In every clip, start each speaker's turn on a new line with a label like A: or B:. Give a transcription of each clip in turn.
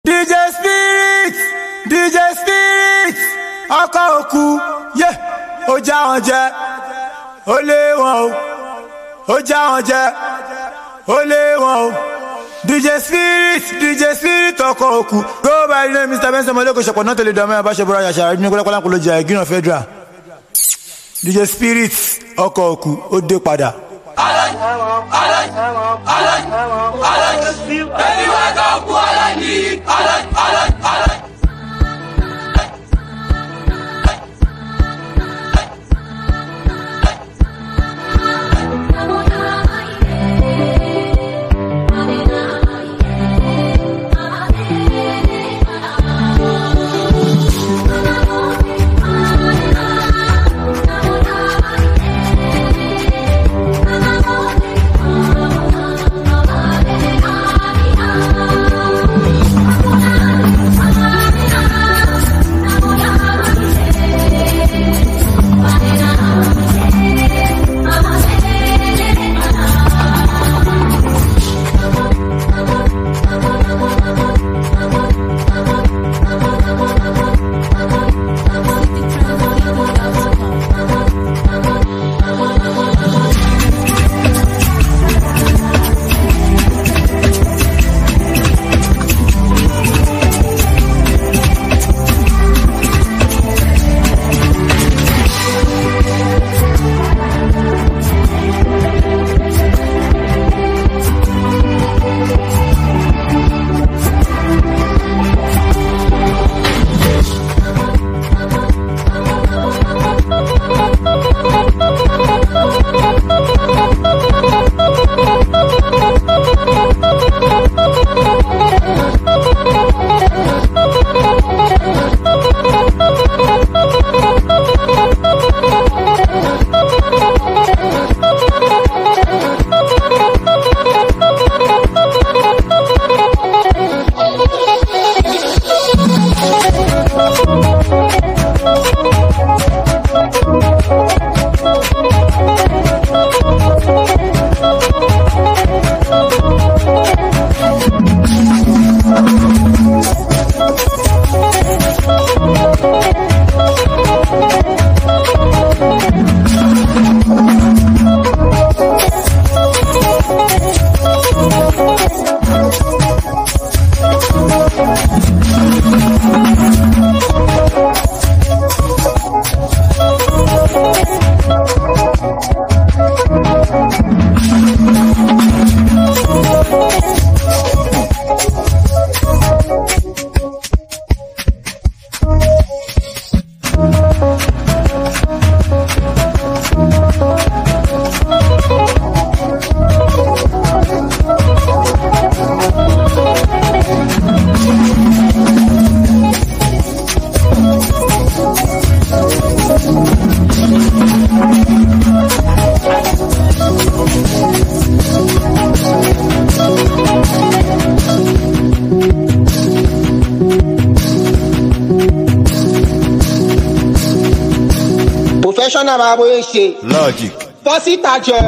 A: DJ Spirit, DJ Spirit, ọkọ̀ òkú, yeah, ó já wọn jẹ, ó lé wọn o, ó já wọn jẹ, ó lé wọn o. DJ Spirit, ọkọ̀ òkú. Go by the name Mr. Benson Moloko ṣọ̀pọ̀ náà tẹ̀lé dàmẹ́ àbáṣẹ́bọ̀rọ̀ àyàṣà ẹ̀dùn ní kọ́lákọ́lá kò ló jẹ́ ẹ̀gínà Federal. DJ Spirit, ọkọ̀ òkú, ó dé padà.
B: Professional máa bóyá ṣe.
C: Logic.
B: Fọ́sítà jẹ.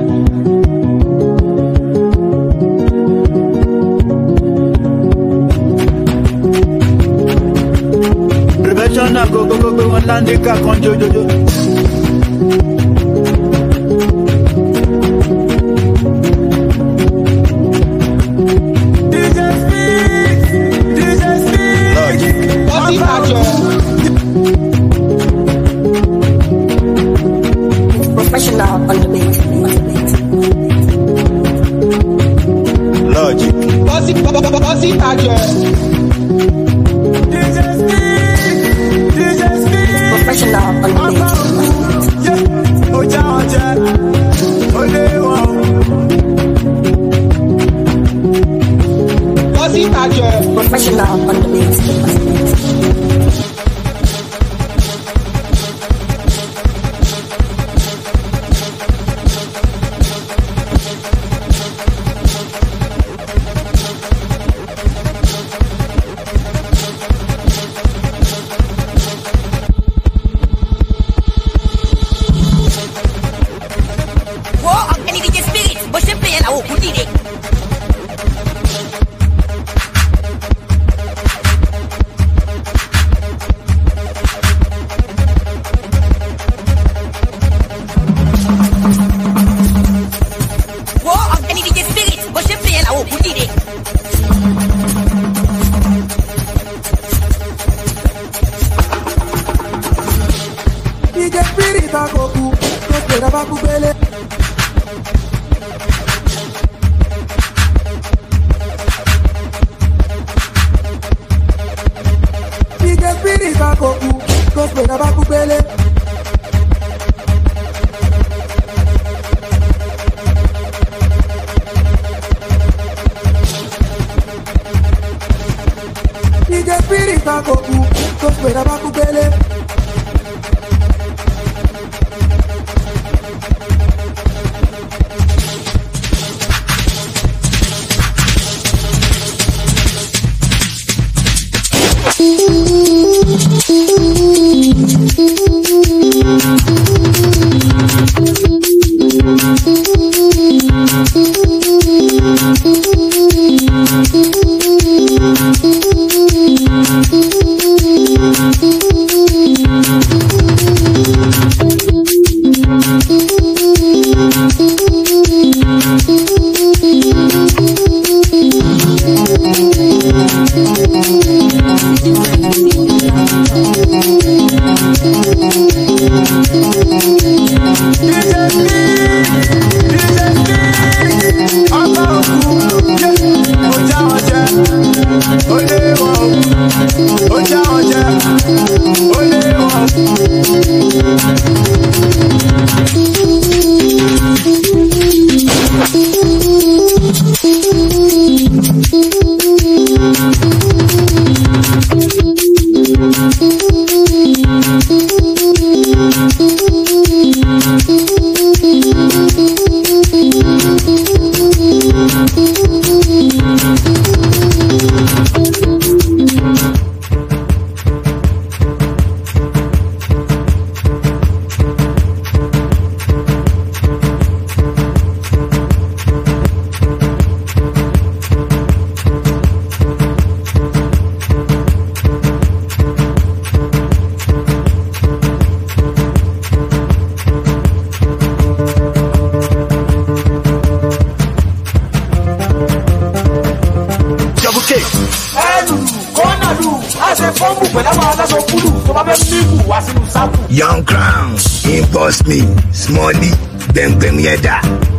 A: Professional go wọn láńdé ká kan jojojo. DJ Spirit.
C: Logic.
B: Fọ́sítà jẹ.
D: Professional on the beat.
C: Logic.
B: Fọ́sítà jẹ.
A: DJ Spirit.
D: Professional on the beat.
A: Yeah, ó já wọn jẹ, ó lé wọn o.
B: Fọ́sítà jẹ.
D: Professional on the beat.
A: kakoku, tó pèrè bá kú gbélé. DJ Spirit kakoku, tó pèrè bá kú gbélé. DJ Spirit kakoku, tó pèrè bá kú gbélé.
C: Young Crown, Impulse Me, Smally, Bang Yeda.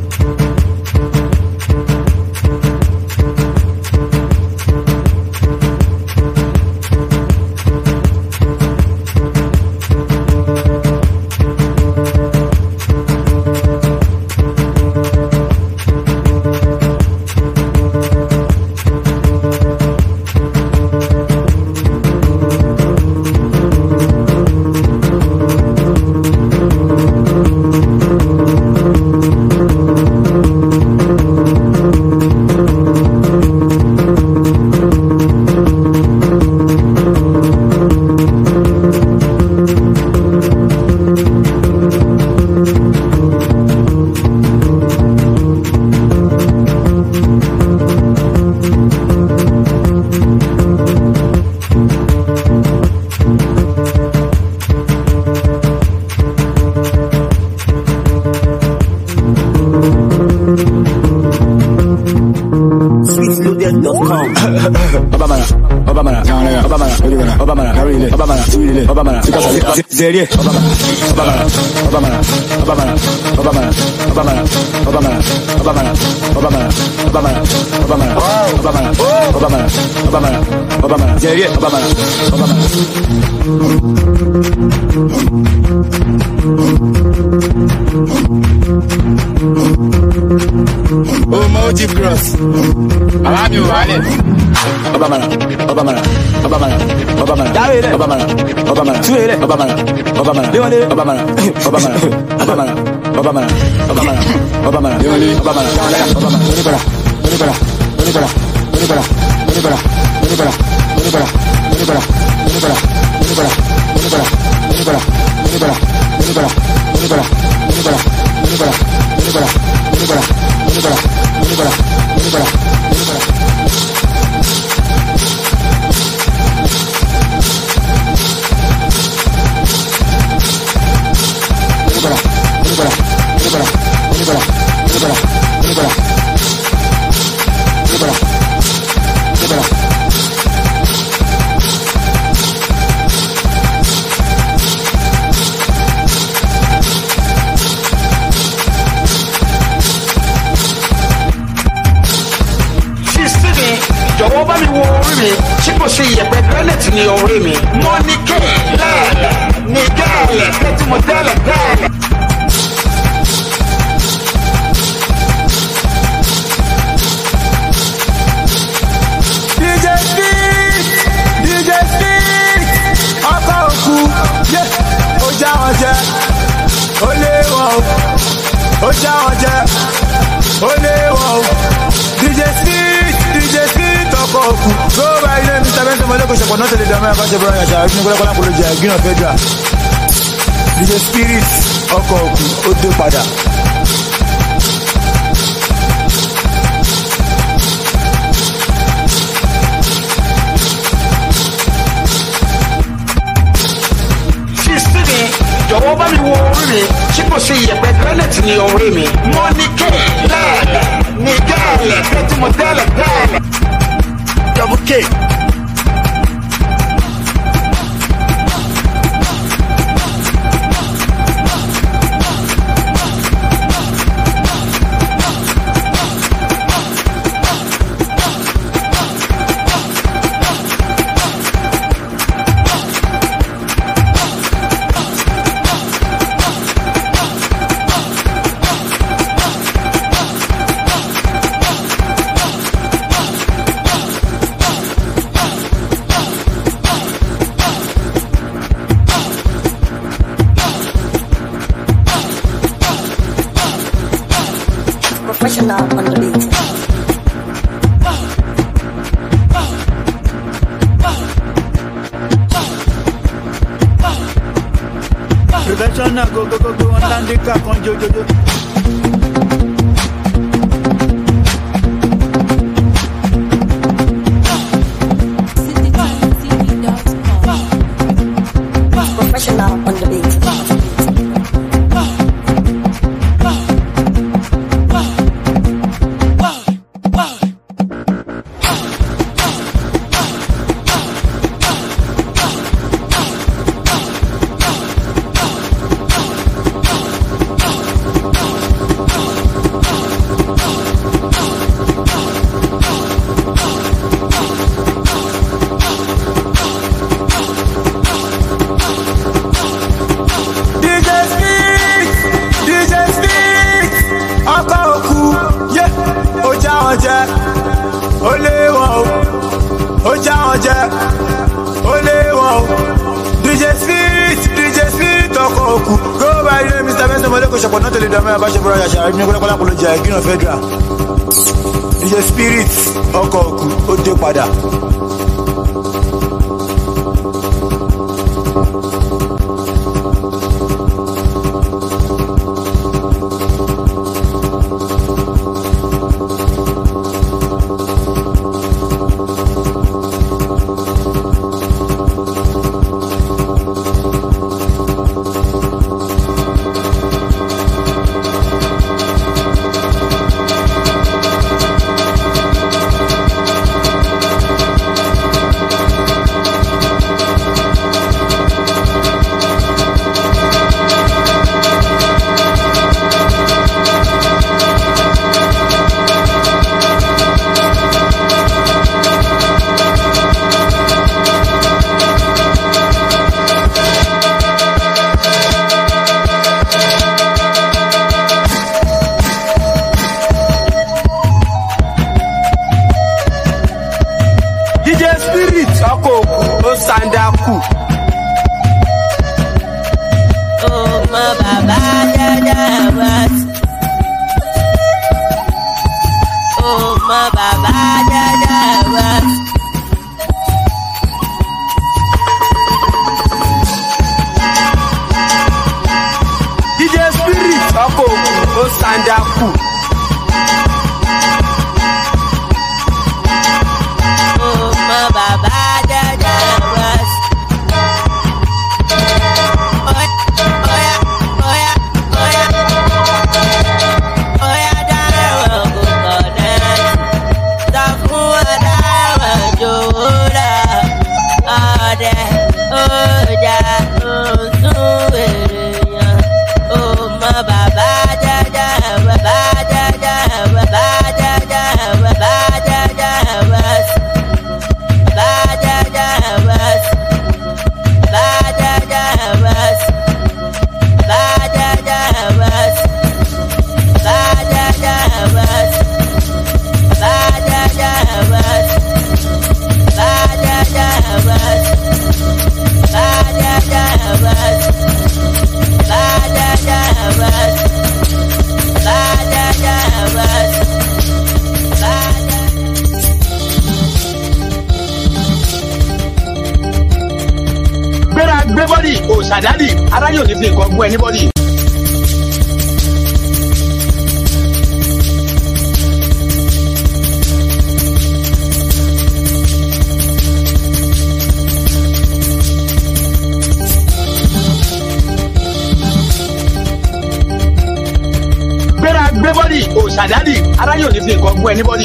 A: Zerie,
E: Emoji cross. Alami wale.
A: Obamana.
F: orí mi tí kò sí iyẹ̀pẹ̀ granite ní orí mi. Mo ní kí lẹ́ẹ̀lẹ̀ ní gẹ́ẹ̀lẹ̀ pé tí mo tẹ́lẹ̀ gẹ́ẹ̀lẹ̀.
A: DJ Spirit, ọkọ̀ òkú, ó já wọn jẹ, ó lé wọn o, ó já wọn jẹ, ó lé wọn o. DJ Spirit, ọkọ̀ òkú, tó bá ilé mi tàbí ẹ̀sẹ̀ mọ́lẹ́kọ̀ọ́ ṣẹ̀pọ̀ náà tẹ̀lé dàmẹ́ àkọ́ṣẹ́ bọ́ra yàtọ̀ àti nígbàlá kọ́lá jẹ àgbìnà federal. DJ Spirit, ọkọ̀ òkú, ó dé padà.
F: Jọ̀wọ́ bá mi wo orí mi tí kò sí iyẹ̀pẹ̀ granite ní orí mi. Mo ní kí lẹ́ẹ̀lẹ̀ ní gẹ́ẹ̀lẹ̀ pé tí mo tẹ́lẹ̀ gẹ́ẹ̀lẹ̀. Double K.
D: Professional on the beat.
A: Professional go on landika con jojo.
D: Professional on the beat.
A: Federal. DJ Spirit, ọkọ̀ òkú, ó dé padà.
F: Sandaku.
G: Oh, my baba, Jadabat. Oh, my baba, Jadabat.
F: DJ Spirit, oh, Sandaku.
G: Oh, my baba, Jadabat.
F: òṣàdádì aráyé ò ní fi nǹkan gún anybody. gbé bọ́dì òṣàdádì aráyé ò ní fi nǹkan gún anybody.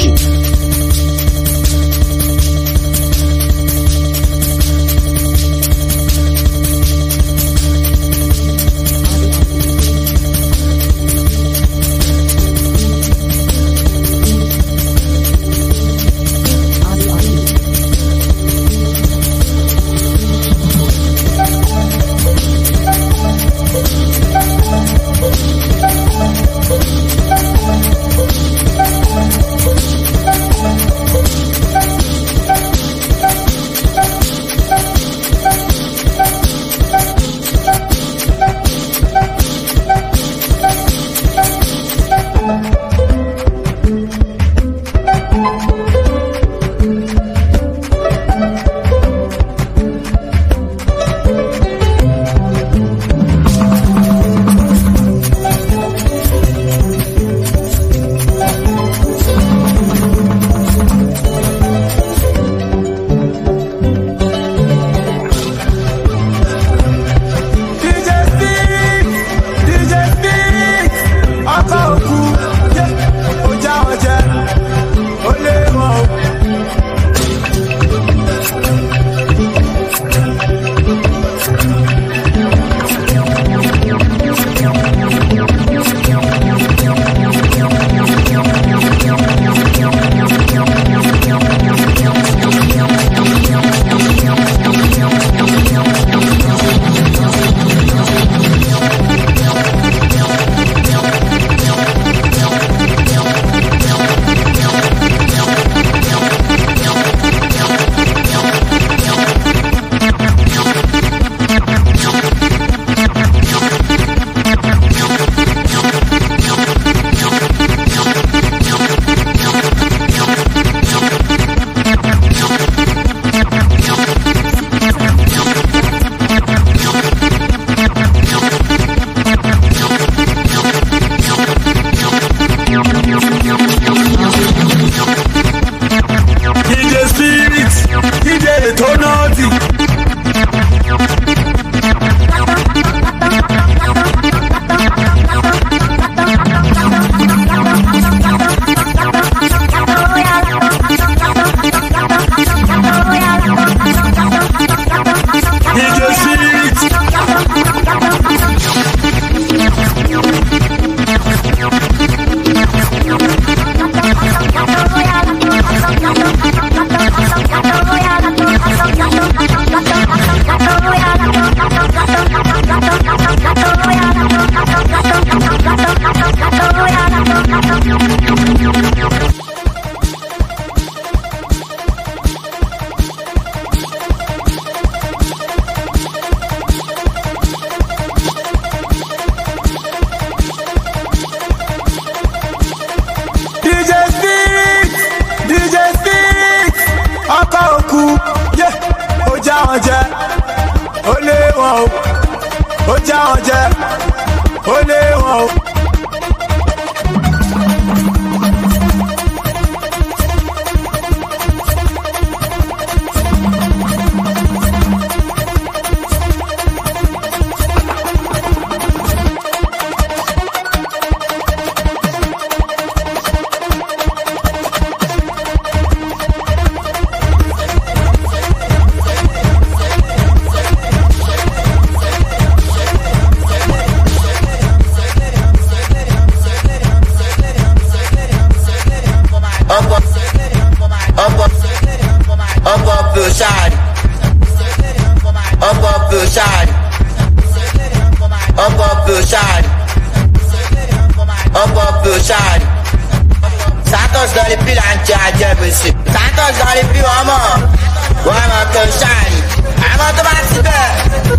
H: Santos dans les piles anti-adjabussi. Santos dans les piles vraiment. Vraiment comme Charlie. Avant de m'activer.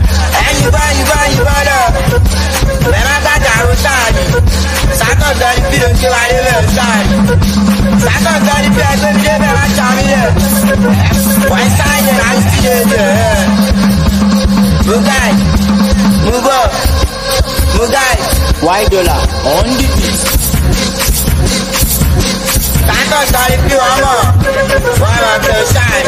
H: Et il va là. Mais ma gâte à Charlie. Santos dans les piles qui va aller vers Charlie. Santos dans les piles qui va aller vers Charlie. Ouais, ça y est, la fille de Bougaille. move up, move guys.
E: White dollar on the beat.
H: Santos got it pure, why am I feel shine?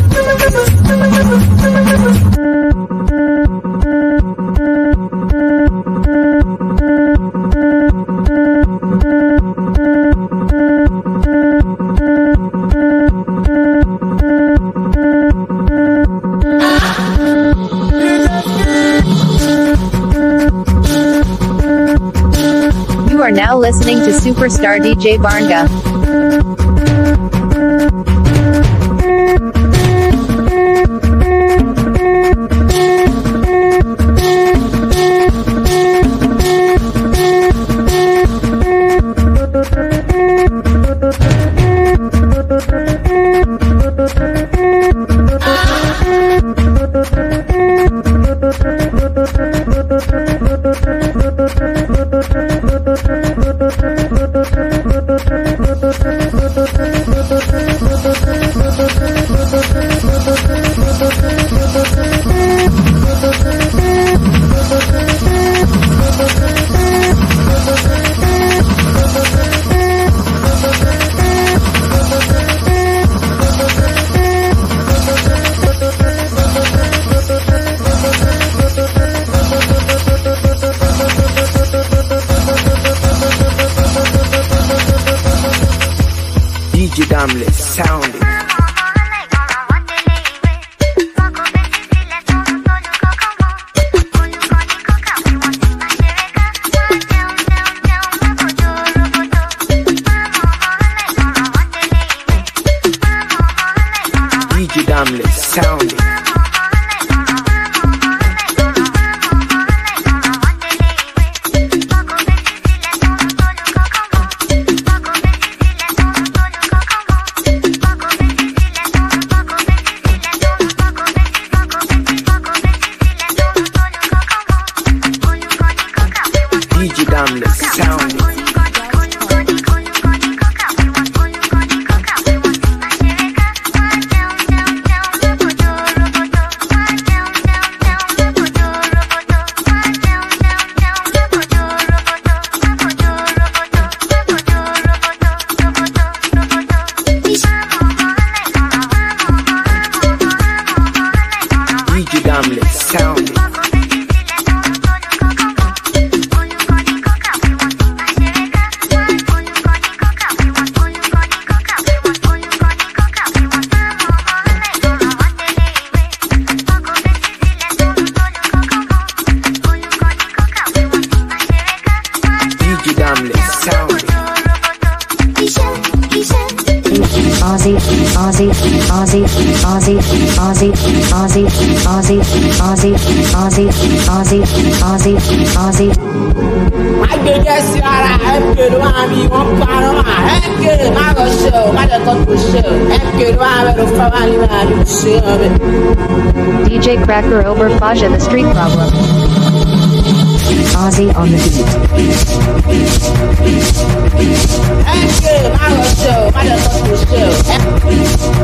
I: You are now listening to Superstar DJ Barnga.
C: DJ Damless sounding. DJ Damless sounding. DJ Damless sounding. DJ Damless sounding. DJ Damless sounding.
I: Aussie, Aussie, Aussie, Aussie, Aussie, Aussie, Aussie, Aussie, Aussie, Aussie, Aussie, Aussie.
G: I can just see how I'm good. I'm one part of my head. I go show, my daughter show. I'm good. I'm show.
I: DJ Cracker over Faja the Street Problem. Aussie on the beat.
G: I'm good. I go show, my daughter show.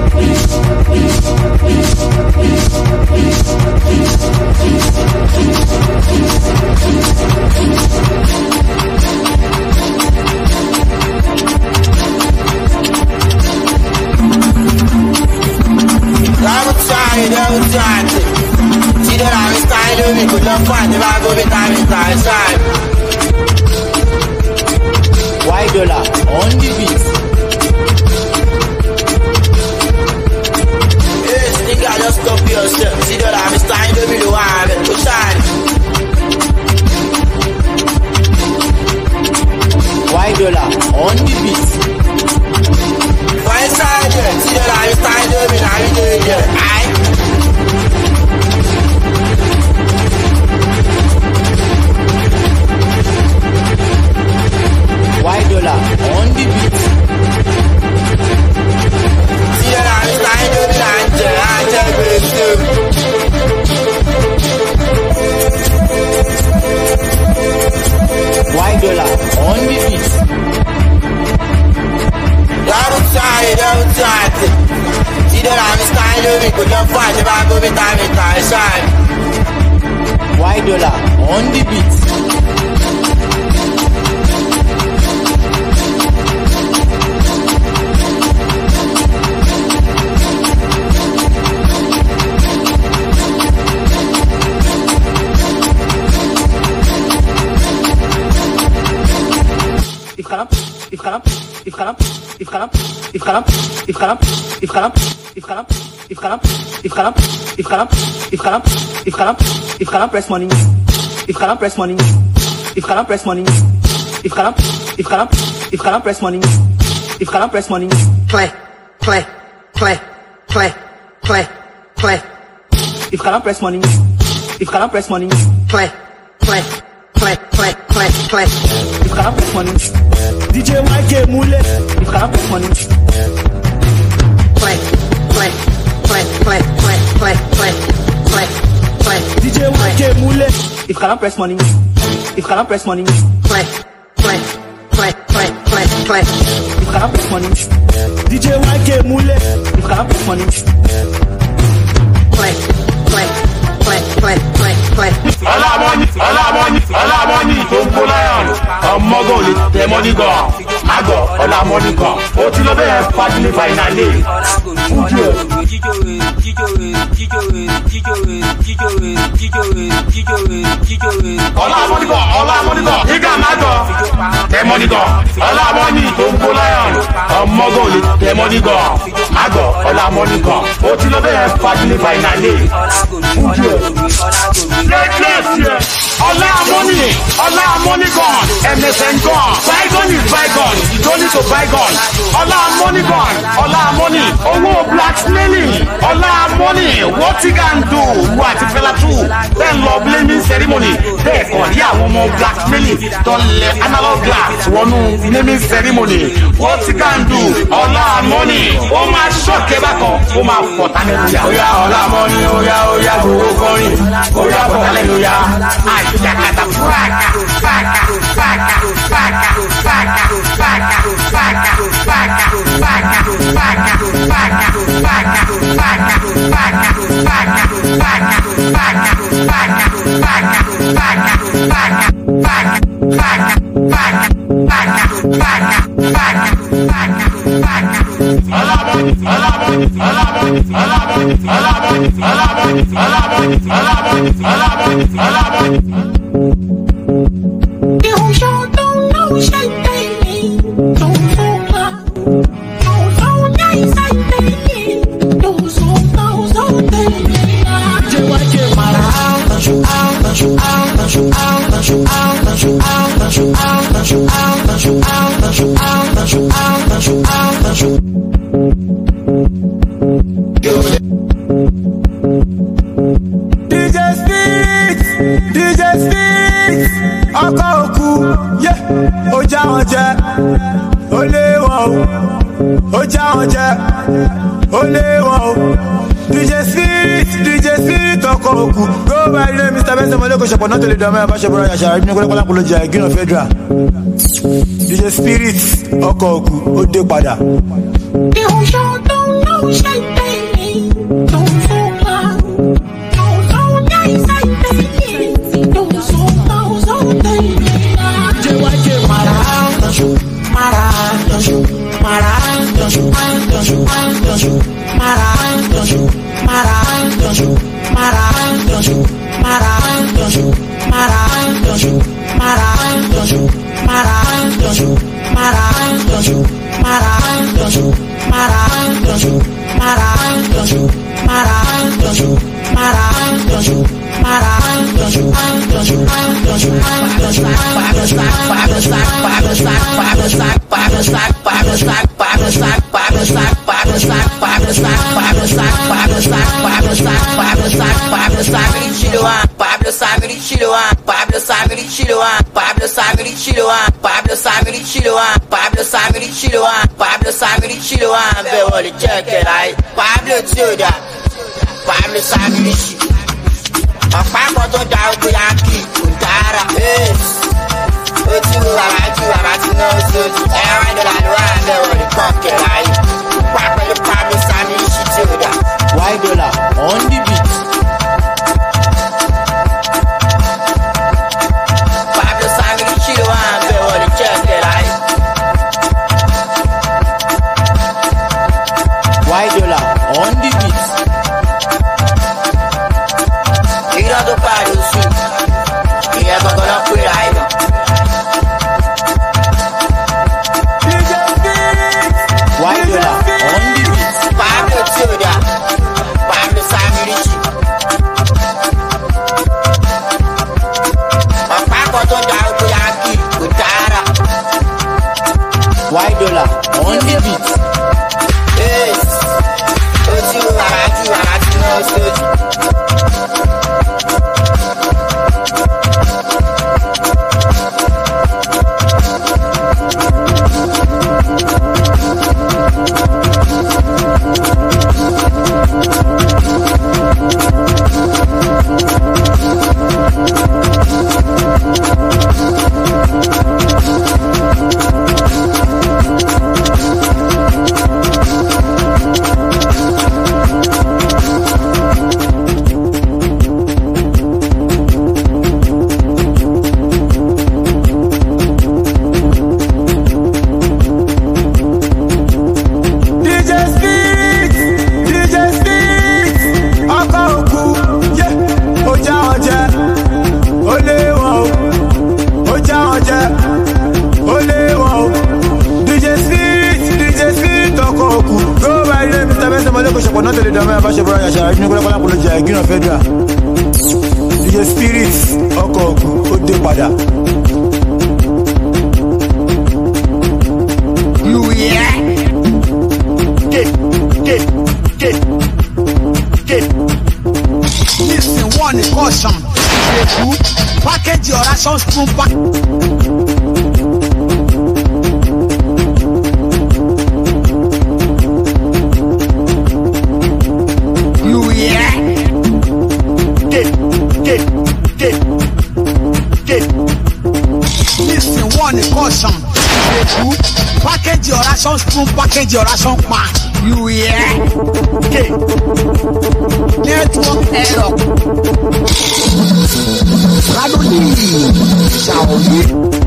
H: I'm tired. See that I'm style, we could not find if I go with time inside.
E: White dollar on the beat.
H: Yes, nigga, just stop yourself. See that I'm style, we don't have it to shine.
E: White dollar on the beat.
H: Why side? See that I'm style, we don't have it.
E: White dollar on the beat.
H: See that I'm style, we
E: White dollar on the beat.
H: Outside. See that I'm style, we could not find if I go with time inside.
E: White White dollar on the beat.
A: If Khalam press money, if Khalam press money, if Khalam press money, if Khalam press money, if Khalam press money,
H: play.
A: If Khalam press money, if Khalam press money,
H: play.
A: If Khalam press money, DJ YK Mule. If Khalam press money,
H: play.
A: DJ YK Mule. If Khalam press money, if Khalam press money,
H: play.
A: If Khalam press money, DJ YK Mule. If Khalam press money,
H: play.
F: Ọlámọ́ni tó ń kó láyọ̀nù ọmọgọ́ lè tẹ mọ́ní gan àgọ́ ọlámọ́ni kan ó ti lọ bẹ́ẹ̀ fagilé fainalé fújì ẹ̀. Ọlámọ́ni kan nígbà mágọ̀ tẹ mọ́ní gan ọlámọ́ni tó ń kó láyọ̀nù ọmọgọ́ lè tẹ mọ́ní gan àgọ́ ọlámọ́ni kan ó ti lọ bẹ́ẹ̀ fagilé fainalé fújì ẹ̀. Ọlámọ́ni gone, MSN gone, bygone is bygone, you don't need to bygone. Ọlámọ́ni gone, Ọlámọ́ni, owó blackmailing, Ọlámọ́ni, what he can do, what he fella do, then lọ blaming ceremony, bẹ́ẹ̀ kàn ní àwọn ọmọ blackmailing, tó lẹ analog glass wọnú naming ceremony, what he can do, Ọlámọ́ni, ó máa ṣọ́ọ̀kẹ́ bákan, ó máa fọ̀ tánẹ́lúyà. Oya Ọlámọ́ni, oya gbogbo kọrin, oya fọ̀ tánẹ́lúyà. Àjàkátà fúraka, fàkà.
A: DJ Spirit, ọkọ̀ òkú, ó já wọn jẹ, ó lé wọn o, ó já wọn jẹ, ó lé wọn o. DJ Spirit, ọkọ̀ òkú, go by the name Mr. Benson Moleko ṣọ̀pọ̀ náà tó lè dánmọ́ ẹ̀bá ṣọ̀bọ̀rọ̀ yàṣà ìbínú kọ́lẹ́kọ́lá kò ló jẹ́ ìgbìnà federal. DJ Spirit, ọkọ̀ òkú, ó dé padà.
H: Pablo Samirichi, ọ̀pá kan tó da ogun yankee kò dára. Ojú bàbá tí náà sójú ẹ̀rọ ìdọ̀là ló wà lẹ́wọ̀n ní pọ́ǹkẹ̀ láyé. Pa pẹ̀lú Pablo Samirichi tí ó dà.
E: White dollar on the beat.
A: kó ló jẹ ìgbìnà federal DJ Spirit ọkọ̀ òkú ó dé padà.
F: You hear? Listen, one caution. Package your rations from back. You hear? Listen, one caution. Package your rations from package your ration pack. You hear? Network error. Radoli, Shaoli.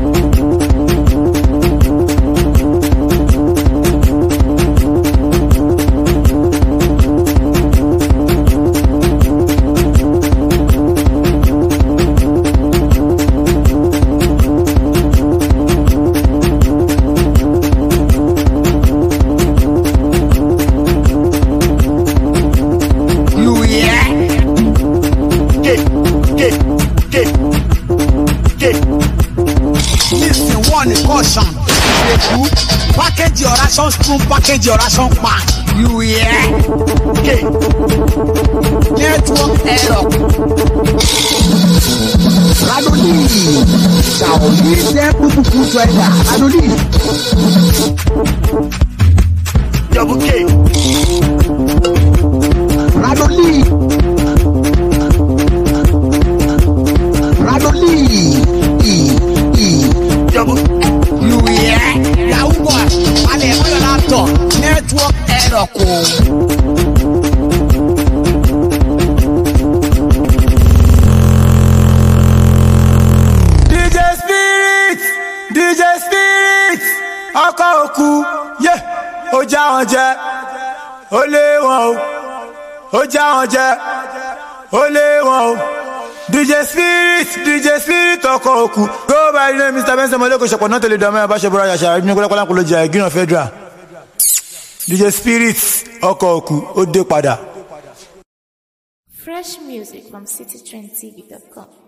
F: Listen, one caution. Package your ration spoon, package your ration pack. You hear? Network error. Radoli, Shaoli, Pupu Trader. Radoli. Double K. Radoli. You hear? Yahoo boy, and then on your laptop, network error code.
A: DJ Spirit, ọkọ̀ òkú, yeah, ó já wọn jẹ, ó lé wọn o, ó já wọn jẹ, ó lé wọn o. DJ Spirit ọkọ̀ òkú. Go by the name Mr. Benson Moleko ṣọ̀pọ̀ náà tẹ̀lé dàmẹ́ àbáṣe bọ́ra yàṣà ní kọ́lákọ́lá kò ló jẹ́ ìgbìnà federal. DJ Spirit ọkọ̀ òkú ó dé padà.
J: Fresh music from citytrendtv.com.